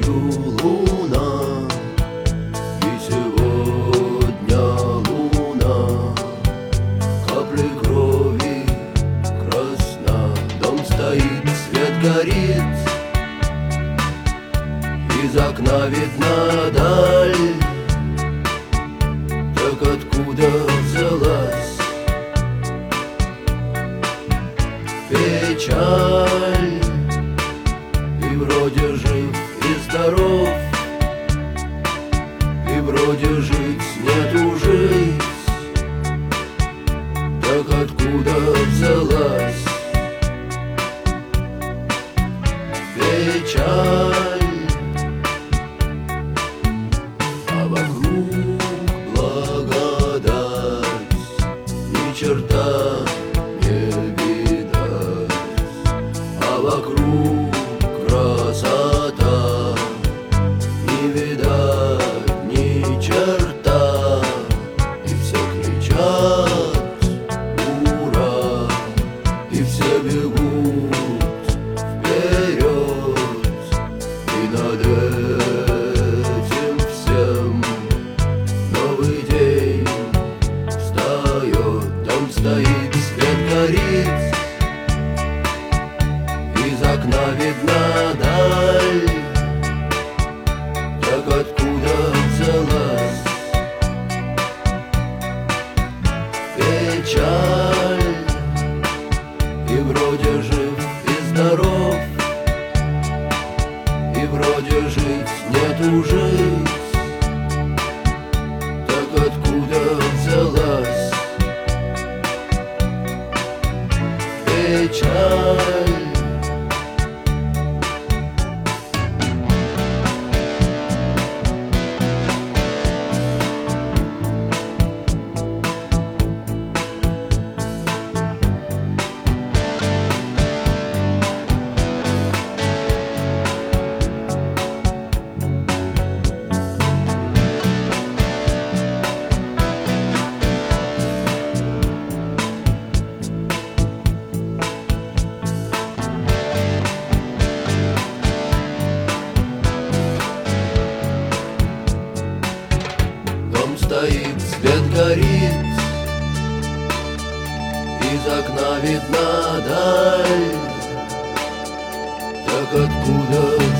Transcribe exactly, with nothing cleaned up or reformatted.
ночью луна, и сегодня луна, капли крови красна. Дом стоит, свет горит, из окна видна даль. Так откуда взялась печаль? И вроде жив и здоров, и вроде жить нету жить. Так откуда взялась печаль? А вокруг благодать, ни черта не видать. А вокруг красота, не видать ни черта. И все кричат ура, и все бегут вперед. И над этим всем новый день встает. Дом стоит, свет горит, из окна видна даль. Так откуда взялась печаль? И вроде жив и здоров, и вроде жить нету жить. Так откуда взялась печаль? Стоит, свет горит, из окна видна даль. Так откуда